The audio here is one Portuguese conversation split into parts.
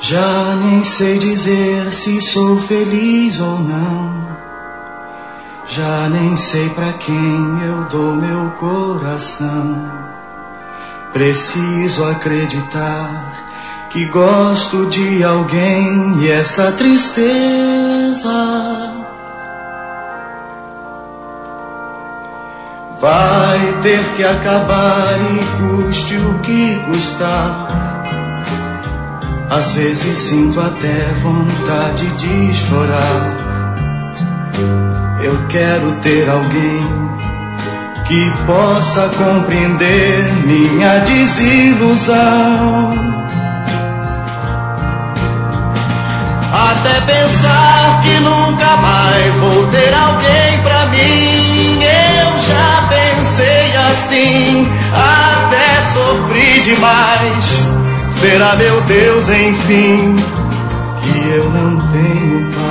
Já nem sei dizer se sou feliz ou não. Já nem sei pra quem eu dou meu coração. Preciso acreditar que gosto de alguém e essa tristeza vai ter que acabar e custe o que custar. Às vezes sinto até vontade de chorar. Eu quero ter alguém que possa compreender minha desilusão. Até pensar que nunca mais vou ter alguém pra mim. Eu já pensei assim, até sofri demais. Será, meu Deus, enfim, que eu não tenho paz.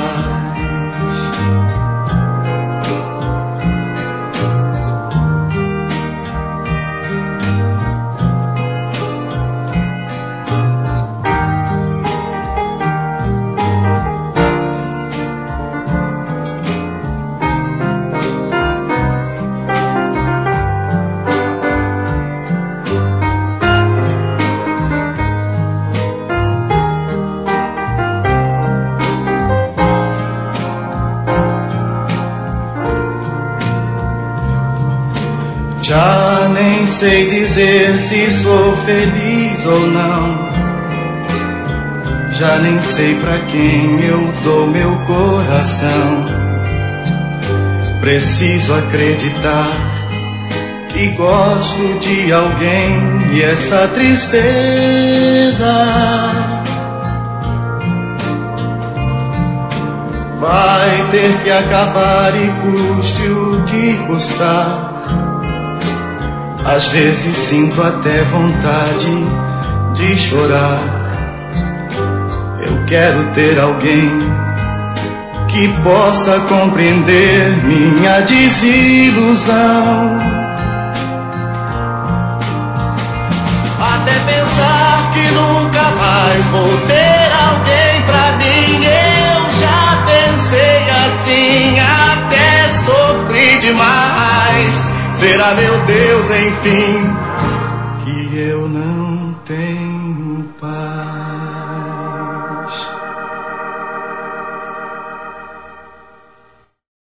Já nem sei dizer se sou feliz ou não. Já nem sei pra quem eu dou meu coração. Preciso acreditar que gosto de alguém e essa tristeza vai ter que acabar e custe o que custar. Às vezes sinto até vontade de chorar. Eu quero ter alguém que possa compreender minha desilusão. Até pensar que nunca mais vou ter alguém pra mim. Eu já pensei assim, até sofri demais. Será, meu Deus, enfim, que eu não